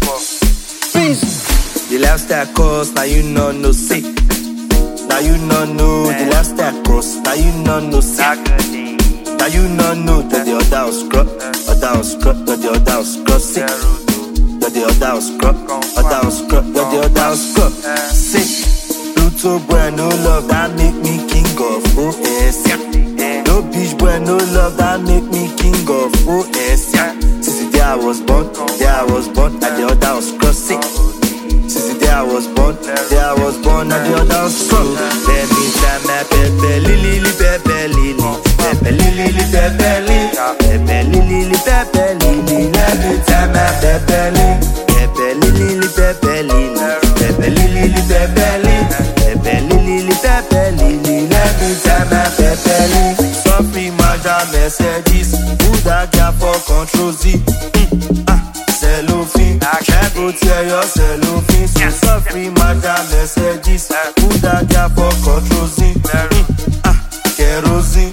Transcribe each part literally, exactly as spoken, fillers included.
The lifestyle cost, now you know no say. Now you know no, the lifestyle cost, now you know no say. Now you know no, that the other was scrub, other was scrub, that the other was scrub, say. That the other was scrub, other was scrub, that the other was scrub, say. Pluto boy, no love, that make me king of O S, yeah. No bitch boy, no love, that make me king of O S, yeah. Since the day I was born, day I was born, and the other was scrub, say. Since the day I was born, day I was born, and the other was scrub. Let me try my pepe, lily, pepe, lily. Pepe lili li pepe li, pepe lili li pepe lili. Let me tell my pepe li, pepe lili li pepe lili, pepe lili li pepe li, pepe lili li pepe lili. Let me tell my pepe li. Suffering maja messages, who that girl for control Z? Ah, cellophane, try go tear your cellophane. So suffering maja messages, who that girl for control Z? Ah, kerosene.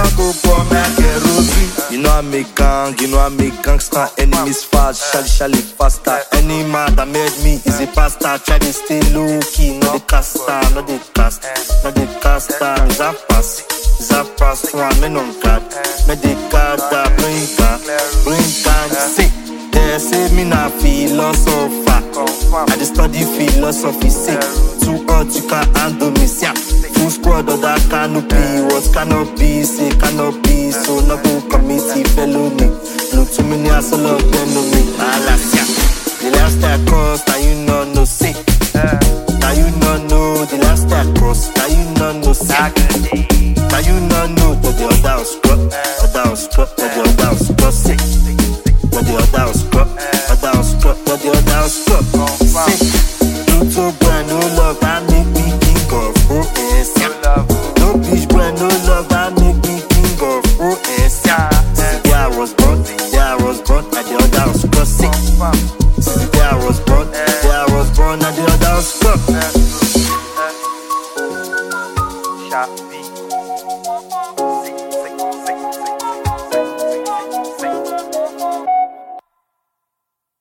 You know I make gang, you know I make gangster. Enemies fast, shally shally faster. Any man that made me is a pastor. Try to stay low key, not the caster, not the cast, not the caster. Is that pass, is that pass one man on guard. Make the guard that bring gang, bring gang. Say, they say me not philosopher. I just study philosophy. Say, too hot you can't handle me. See, full squad of that canopy. What cannot be, say cannot be. So no go committee felony. Look too many as a lot enemy. Alasia, the lifestyle cost, now you know no say. Now you know no, the lifestyle cost, now you know no say. Now you know no, that the other was scrub, other was scrub, that the